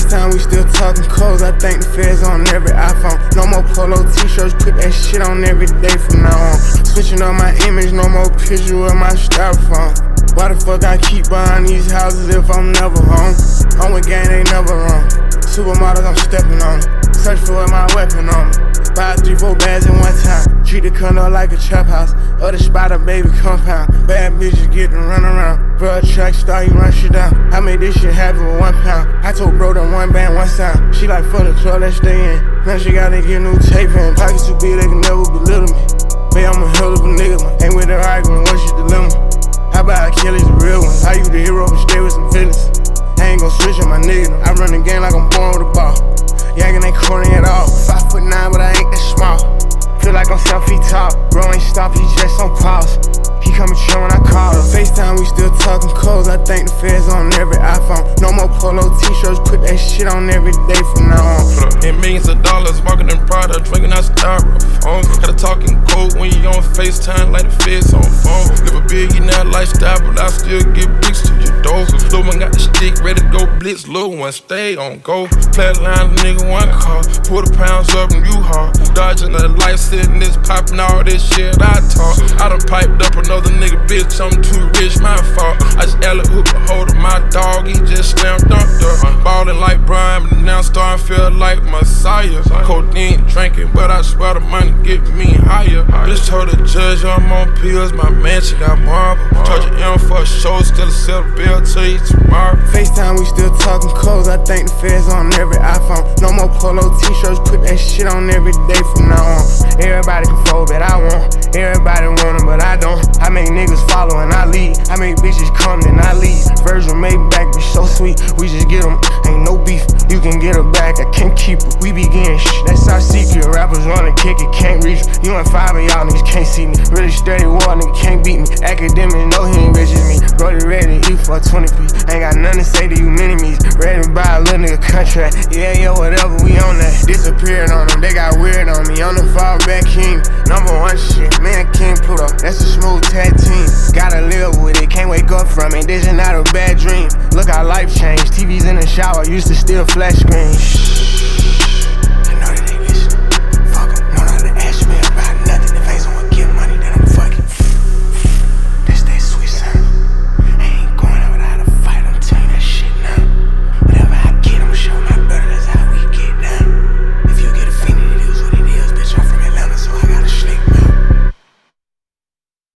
FaceTime, we still talking codes. I think the feds on every iPhone. No more polo t-shirts, put that shit on every day from now on. Switching up my image, no more picture of my styrofoam. Why the fuck I keep buying these houses if I'm never home? I'm with gang, they never wrong. Supermodels, I'm stepping on them. Search for my weapon on me. Buy 3-4 bags in one time. Treat the condo like a trap house. Other spot a baby compound. Bad bitches get to run around. Bro, track star, you run shit down. I made this shit happen with 1 pound. I told bro that 1 band, 1 sound. She like, fuck the club, let's stay in. Now she gotta get new tape in. Pockets too big, they can never belittle me. Babe, I'm a hell of a nigga, man. Ain't with her arguing, what's your dilemma? How about Achilles, the real one? How you the hero, but stay with some villains? I ain't gon' switch on my nigga. I run the game like I'm born with a ball. Yanking ain't corny at all. 5'9", but I ain't that small. Feel like I'm 7 feet tall. Bro ain't stop, he just on pause. He coming chill when I call. FaceTime, we still talking codes. I think the feds on every iPhone. No more polo t-shirts, put that shit on every day from now on. In millions of dollars, walking in Prada, drinking out styrofoam. Had a talking code when you on FaceTime like the feds on phone. Live a billionaire lifestyle, but I still get bricks to your door. Lil' one got the stick, ready to go blitz. Lil' one stay on go. Flatline, nigga, 1 car. Pull the pounds up and you hard. Dodging the light, sitting this popping all this shit I talk. I done piped up another nigga, bitch, I'm too rich, my fault. I just hook a hold of my dog, he just slam dunked up. Ballin' like Brian, but now starting feel like Messiah. Codeine drinking, but I swear the money get me higher. Just told the judge I'm on pills, my mansion got marble. Charge an M for a show, still a sell the bill till you tomorrow. FaceTime, we still talking codes. I think the feds on every iPhone. No more polo t-shirts, put that shit on every day from now on. Everybody can fold, but I won't. Everybody want them, but I don't. I make niggas follow and I lead. I make bitches come and I leave. Virgil Maybach be so sweet, we just get them. Ain't no beef, you can get her back, I can't keep her. We be getting shit, that's our secret. Rappers wanna kick it, can't reach me. You and 5 of y'all niggas can't see me. Really steady war, nigga can't beat me. Academic, know he ain't rich as me. Brody ready to eat for a 20p. Ain't got nothing to say to you mini-me's. Ready to buy a little nigga contract. Yeah, whatever, we on that. Disappeared on them, they got weird on me. On the fallback king, #1 shit. Man, King Pluto, that's a smooth tag team. Gotta live with it, can't wake up from it. This is not a bad dream. Look how life changed. TV's in the shower, used to steal flash screens. I know that they